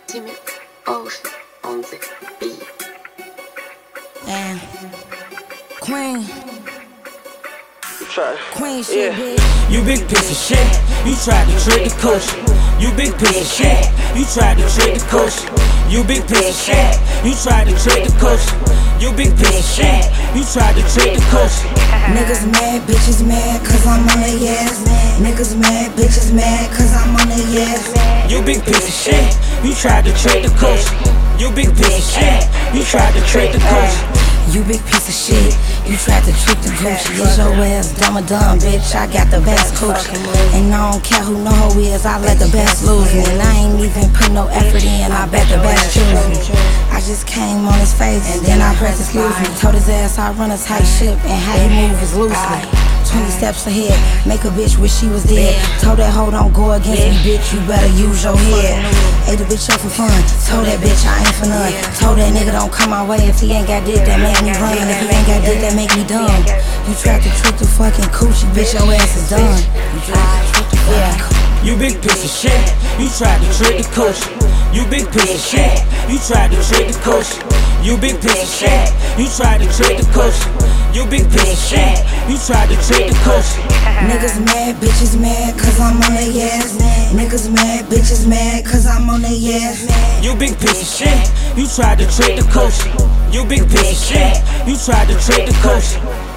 Timid Ocean on the beat. And Queen Yeah. shit, bitch. You big piece of shit. You tried to trick the coach. You big piece of shit. You tried to trick the coach. You big piece of shit. You tried to trick the coach. You big piece of shit. You tried to trick the coach. Niggas mad, bitches mad, cause I'm on their ass. Niggas mad, bitches mad, cause I'm on their ass. You big piece of shit. You tried to trick the coach. You big piece of shit. You tried to trick the coach. You big piece of shit, you tried to trick the gooch. Is your ass dumb or dumb, bitch? I got the best cooch. And I don't care who know who is, I let the best lose me. And I ain't even put no effort in, I bet the best choose me. I just came on his face, and then I pressed excuse me. Told his ass I run a tight ship, and how he move is loosely. 20 steps ahead, make a bitch wish she was dead. Told that hoe don't go against me, bitch, you better use your head. Ate a bitch up for fun, told that bitch I ain't for none. Told that nigga don't come my way if he ain't got dick that make me run. If he ain't got dick that make me dumb. You tried to trick the fucking coochie, bitch, your ass is done. You tried to trick the fucking coochie. You big piece of shit. You tried to trick the coach. You big piece of shit. You tried to trick the coach. You big piece of shit. You tried to trick the coach. You big piece of shit. You tried to trick the coach. Niggas mad, bitches mad, cause I'm on their ass. Niggas mad, bitches mad, cause I'm on their ass. You big piece of shit. You tried to trick the coach. You big piece of shit. You tried to trick the coach.